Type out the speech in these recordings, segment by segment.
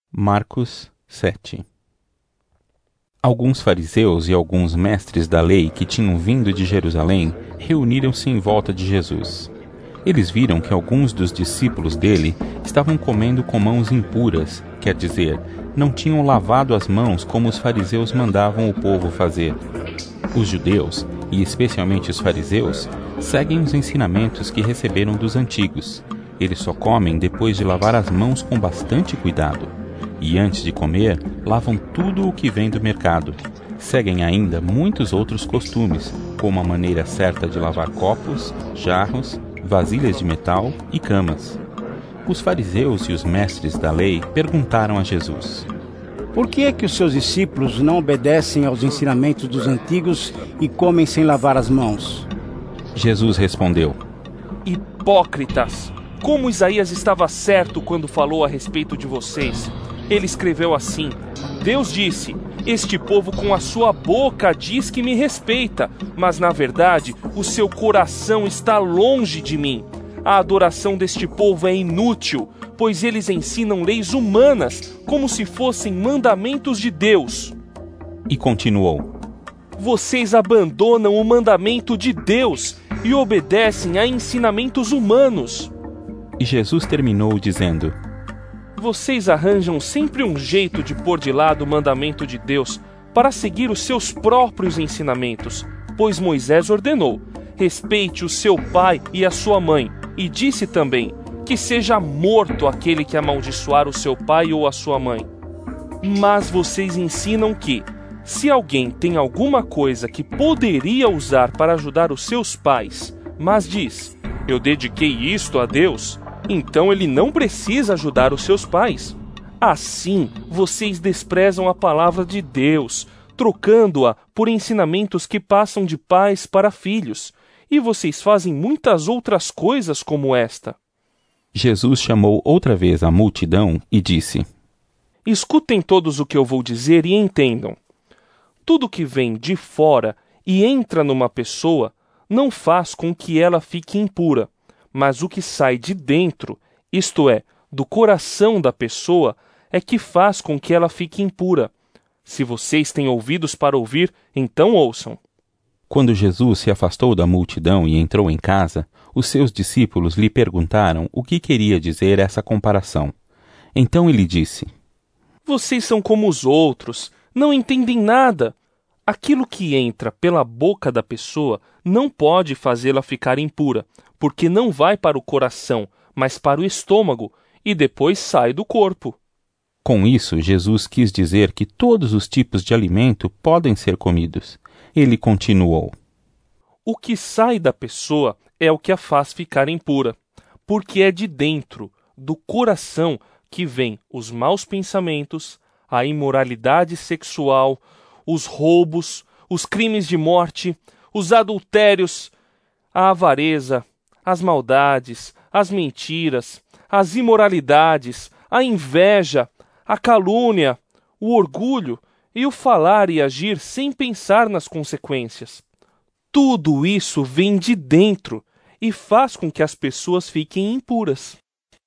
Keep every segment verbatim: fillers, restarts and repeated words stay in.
Marcos sete. Alguns fariseus e alguns mestres da lei que tinham vindo de Jerusalém reuniram-se em volta de Jesus. Eles viram que alguns dos discípulos dele estavam comendo com mãos impuras, quer dizer, não tinham lavado as mãos como os fariseus mandavam o povo fazer. Os judeus, e especialmente os fariseus, seguem os ensinamentos que receberam dos antigos. Eles só comem depois de lavar as mãos com bastante cuidado. E antes de comer, lavam tudo o que vem do mercado. Seguem ainda muitos outros costumes, como a maneira certa de lavar copos, jarros, vasilhas de metal e camas. Os fariseus e os mestres da lei perguntaram a Jesus: Por que é que os seus discípulos não obedecem aos ensinamentos dos antigos e comem sem lavar as mãos? Jesus respondeu: Hipócritas! Como Isaías estava certo quando falou a respeito de vocês. Ele escreveu assim: Deus disse, este povo com a sua boca diz que me respeita, mas na verdade o seu coração está longe de mim. A adoração deste povo é inútil, pois eles ensinam leis humanas como se fossem mandamentos de Deus. E continuou: Vocês abandonam o mandamento de Deus e obedecem a ensinamentos humanos. E Jesus terminou dizendo: Vocês arranjam sempre um jeito de pôr de lado o mandamento de Deus para seguir os seus próprios ensinamentos, pois Moisés ordenou: respeite o seu pai e a sua mãe, e disse também que seja morto aquele que amaldiçoar o seu pai ou a sua mãe. Mas vocês ensinam que, se alguém tem alguma coisa que poderia usar para ajudar os seus pais, mas diz: eu dediquei isto a Deus, então ele não precisa ajudar os seus pais. Assim, vocês desprezam a palavra de Deus, trocando-a por ensinamentos que passam de pais para filhos. E vocês fazem muitas outras coisas como esta. Jesus chamou outra vez a multidão e disse: Escutem todos o que eu vou dizer e entendam. Tudo que vem de fora e entra numa pessoa não faz com que ela fique impura. Mas o que sai de dentro, isto é, do coração da pessoa, é que faz com que ela fique impura. Se vocês têm ouvidos para ouvir, então ouçam. Quando Jesus se afastou da multidão e entrou em casa, os seus discípulos lhe perguntaram o que queria dizer essa comparação. Então ele disse: Vocês são como os outros, não entendem nada. Aquilo que entra pela boca da pessoa não pode fazê-la ficar impura, porque não vai para o coração, mas para o estômago, e depois sai do corpo. Com isso, Jesus quis dizer que todos os tipos de alimento podem ser comidos. Ele continuou: O que sai da pessoa é o que a faz ficar impura, porque é de dentro, do coração, que vêm os maus pensamentos, a imoralidade sexual, os roubos, os crimes de morte, os adultérios, a avareza, as maldades, as mentiras, as imoralidades, a inveja, a calúnia, o orgulho e o falar e agir sem pensar nas consequências. Tudo isso vem de dentro e faz com que as pessoas fiquem impuras.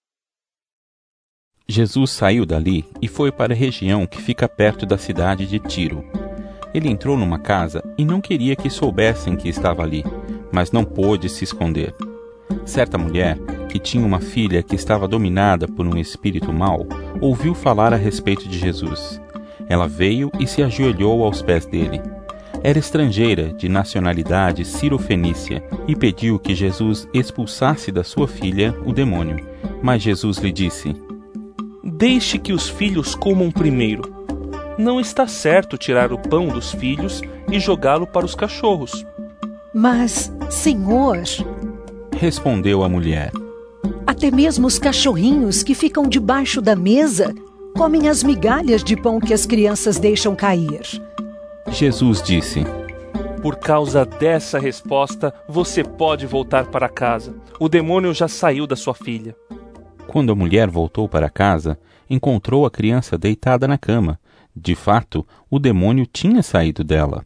Jesus saiu dali e foi para a região que fica perto da cidade de Tiro. Ele entrou numa casa e não queria que soubessem que estava ali, mas não pôde se esconder. Certa mulher, que tinha uma filha que estava dominada por um espírito mau, ouviu falar a respeito de Jesus. Ela veio e se ajoelhou aos pés dele. Era estrangeira, de nacionalidade cirofenícia, e pediu que Jesus expulsasse da sua filha o demônio. Mas Jesus lhe disse: Deixe que os filhos comam primeiro. Não está certo tirar o pão dos filhos e jogá-lo para os cachorros. Mas, Senhor, respondeu a mulher, até mesmo os cachorrinhos que ficam debaixo da mesa comem as migalhas de pão que as crianças deixam cair. Jesus disse: Por causa dessa resposta, você pode voltar para casa. O demônio já saiu da sua filha. Quando a mulher voltou para casa, encontrou a criança deitada na cama. De fato, o demônio tinha saído dela.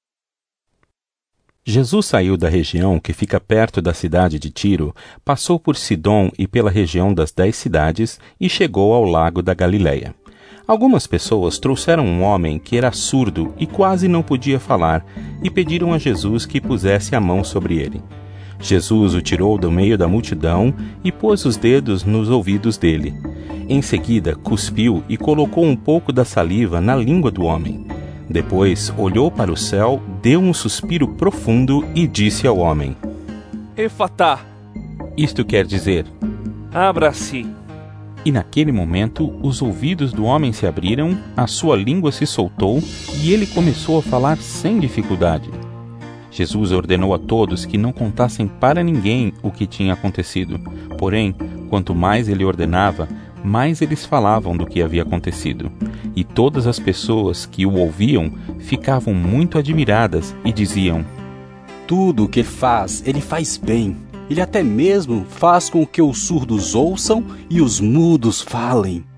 Jesus saiu da região que fica perto da cidade de Tiro, passou por Sidom e pela região das dez cidades e chegou ao lago da Galileia. Algumas pessoas trouxeram um homem que era surdo e quase não podia falar e pediram a Jesus que pusesse a mão sobre ele. Jesus o tirou do meio da multidão e pôs os dedos nos ouvidos dele. Em seguida, cuspiu e colocou um pouco da saliva na língua do homem. Depois, olhou para o céu, deu um suspiro profundo e disse ao homem: Efatá. Isto quer dizer: abra-se. E naquele momento, os ouvidos do homem se abriram, a sua língua se soltou e ele começou a falar sem dificuldade. Jesus ordenou a todos que não contassem para ninguém o que tinha acontecido. Porém, quanto mais ele ordenava, mais eles falavam do que havia acontecido. E todas as pessoas que o ouviam ficavam muito admiradas e diziam: tudo o que ele faz, ele faz bem. Ele até mesmo faz com que os surdos ouçam e os mudos falem.